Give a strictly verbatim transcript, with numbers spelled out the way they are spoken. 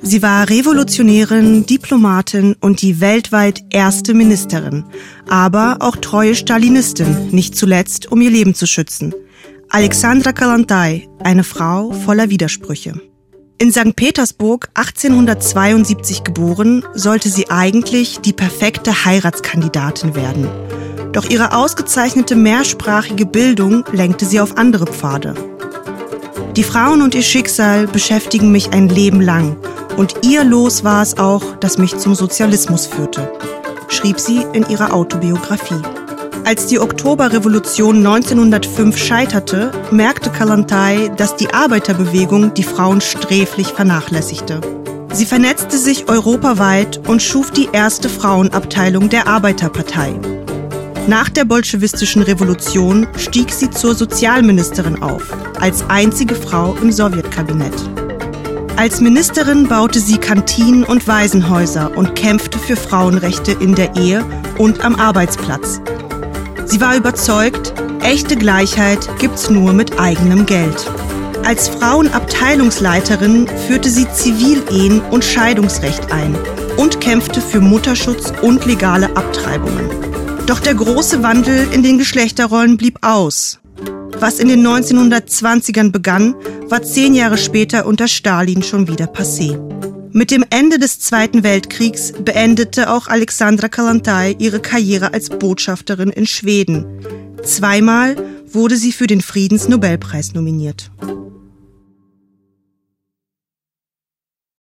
Sie war Revolutionärin, Diplomatin und die weltweit erste Ministerin, aber auch treue Stalinistin, nicht zuletzt, um ihr Leben zu schützen. Alexandra Kollontai, eine Frau voller Widersprüche. In Sankt Petersburg, achtzehnhundertzweiundsiebzig geboren, sollte sie eigentlich die perfekte Heiratskandidatin werden. Doch ihre ausgezeichnete mehrsprachige Bildung lenkte sie auf andere Pfade. Die Frauen und ihr Schicksal beschäftigen mich ein Leben lang und ihr Los war es auch, das mich zum Sozialismus führte, schrieb sie in ihrer Autobiografie. Als die Oktoberrevolution neunzehnhundertfünf scheiterte, merkte Kollontai, dass die Arbeiterbewegung die Frauen sträflich vernachlässigte. Sie vernetzte sich europaweit und schuf die erste Frauenabteilung der Arbeiterpartei. Nach der bolschewistischen Revolution stieg sie zur Sozialministerin auf, als einzige Frau im Sowjetkabinett. Als Ministerin baute sie Kantinen und Waisenhäuser und kämpfte für Frauenrechte in der Ehe und am Arbeitsplatz. Sie war überzeugt, echte Gleichheit gibt's nur mit eigenem Geld. Als Frauenabteilungsleiterin führte sie Zivilehen und Scheidungsrecht ein und kämpfte für Mutterschutz und legale Abtreibungen. Doch der große Wandel in den Geschlechterrollen blieb aus. Was in den neunzehnhundertzwanzigern begann, war zehn Jahre später unter Stalin schon wieder passé. Mit dem Ende des Zweiten Weltkriegs beendete auch Alexandra Kollontai ihre Karriere als Botschafterin in Schweden. Zweimal wurde sie für den Friedensnobelpreis nominiert.